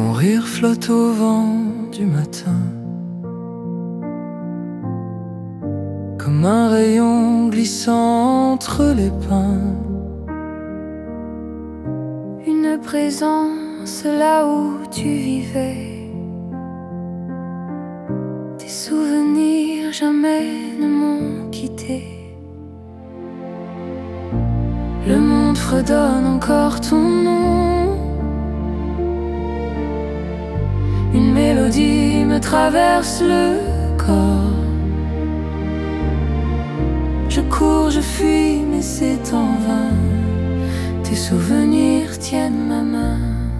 Ton rire flotte au vent du matin, comme un rayon glissant entre les pins. Une présence là où tu vivais. Tes souvenirs jamais ne m'ont quitté. Le monde fredonne encore ton nom. Une mélodie me traverse le corps. Je cours, je fuis, mais c'est en vain. Tes souvenirs tiennent ma main.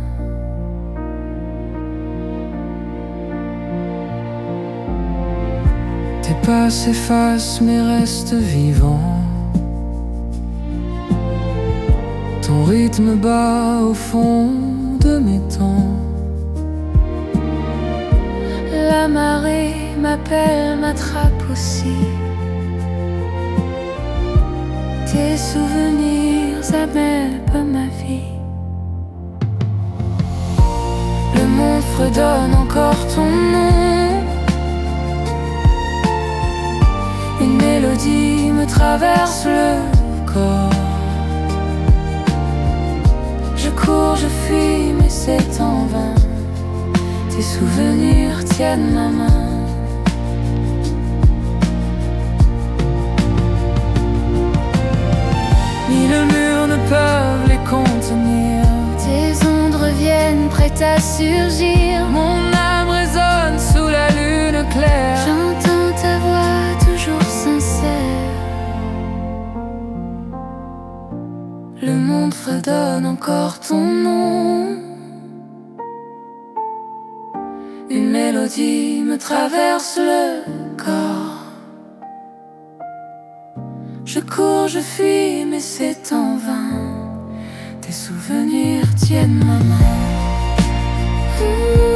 Tes pas s'effacent mais restent vivants. Ton rythme bat au fond de mes temps. La marée m'appelle, m'attrape aussi. Tes souvenirs ameubent ma vie. Le monde fredonne encore ton nom. Une mélodie me traverse le corps. Je cours, je fuis, mais c'est en vain. Tes souvenirs tiennent ma main. Mille murs ne peuvent les contenir. Tes ondes reviennent prêtes à surgir. Mon âme résonne sous la lune claire. J'entends ta voix toujours sincère. Le monde fredonne encore ton nom. Une mélodie me traverse le corps. Je cours, je fuis, mais c'est en vain. Tes souvenirs tiennent ma main.